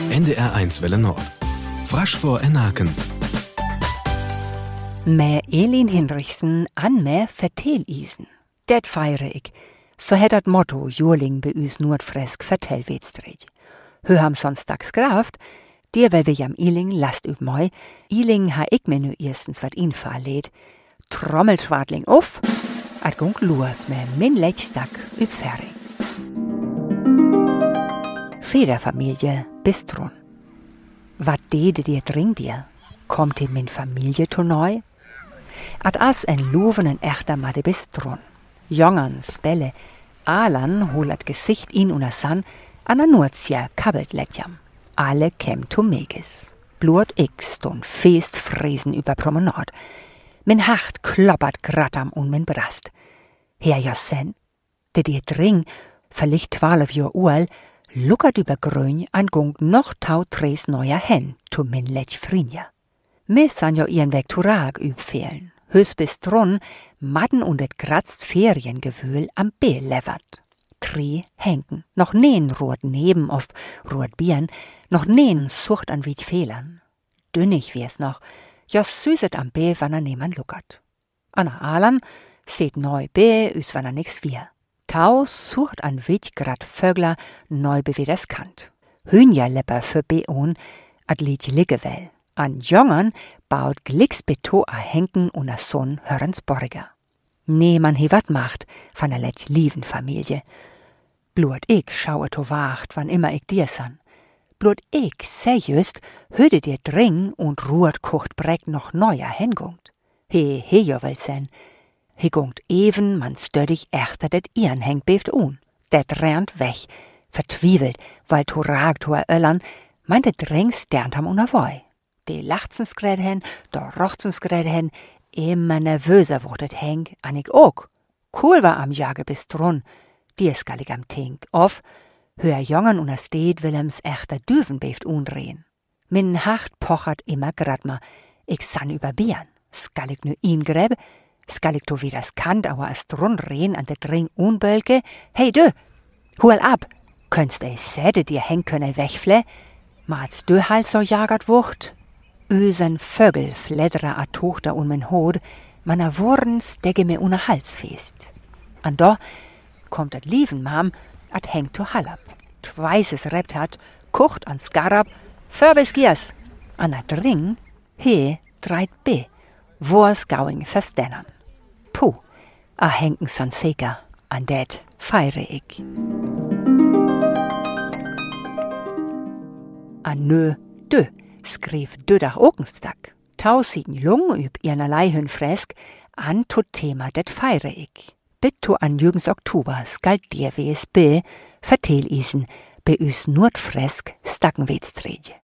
NDR1 Welle Nord. Frasch vor Enaken. Med Elin Hinrichsen an med vertelisen. Det feirer ik. Så het dat motto Jurling be us Nordfresk vertelwedstrig. Hø ham sonstags graft, der vel vi jam Iling last üb moi. Iling ha ik me nu erstens wat infall lädt. Trommeltwadling auf, at gong luas med min lechstak üb ferrig. Federfamilie Bistron. Wat dede dir dring dir? Kommt in min Familie to neu? At as en lovenen echter madde Bistron. Jongern spelle, Alan holat Gesicht in una san, an a Nurtia kabbelt letjam. Alle kem to meges. Blut ik stund feest fresen über Promenade. Min Hart kloppert grattam un min Brast. Herr Jossen, de dir dring, verlicht 12 Jahr ual, luckert über Grün an gung noch tau tres neuer hen, to min lech frinja. Mis an jo ihren Weg to Rag übfehlen. Hös bis drun, Madden und et kratzt Feriengewühl am B levert. 3 henken, noch neen ruht neben auf ruht Bieren, noch neen sucht an wie't Fehlern. Dünnig wie's noch, jos süßet am B, wann neman luckert. Anna Alan seht neu B, üs wann nix wir. Tau sucht an wie't grad Vögler neu bewieders Kant. Hühnjerlepper für B un, ad lied liggewell. An Jongern baut Glicksbeto a Henken und a Sohn Hörensborger. Nee, man he wat macht von a letch lieven Familie. Blut ich schaue to wacht, wann immer ich dir san. Blut ich just, höde dir dring und ruht kocht breck noch neuer hengungt. He jo wel sen. He gungt even, man stödig echter det ihren hengt beft un. Det rennt weg, vertwiebelt, weil to ragt to a Öllern, meint det dring sternt ham una Woi. De lachtsens gräd hen, da rochzens gräd hen, immer nervöser wurdet Henk, an ich ook. Cool war am Jage bis drun, die skallig am Tink, of, höher Jongern und Steed Willems echter Düven beft undrehen. Min Hart pochert immer grad ma, ich san über Bieren, skallig nu ihn gräb, skallig to wie das Kant, aber as drun rehen an de Dring unbölke, hey dö, hol ab, könntst ei säde dir Henk könne wegfle, mals dö halt so jagert wucht. Ösen Vögel fleddere a Tochter un min Hod, man a Wurns degge me una Hals fest. An do kommt at lieven Mam, at hengt to Hallab. Tweises rept hat, kocht an Skarab, Förbis giers. An a Dring, he dreit B, wors gauing verstennern. Puh, a henken san seker, an det feire ich. An nö, dö. Skrief dödach Okenstag. Tausiden Lung üb ihrnerlei hün fresk, an to Thema det feire ich. Bitto an Jürgens Oktober skalt dir WSB, vertel isen, be üs Nordfresk Stackenwedstredje.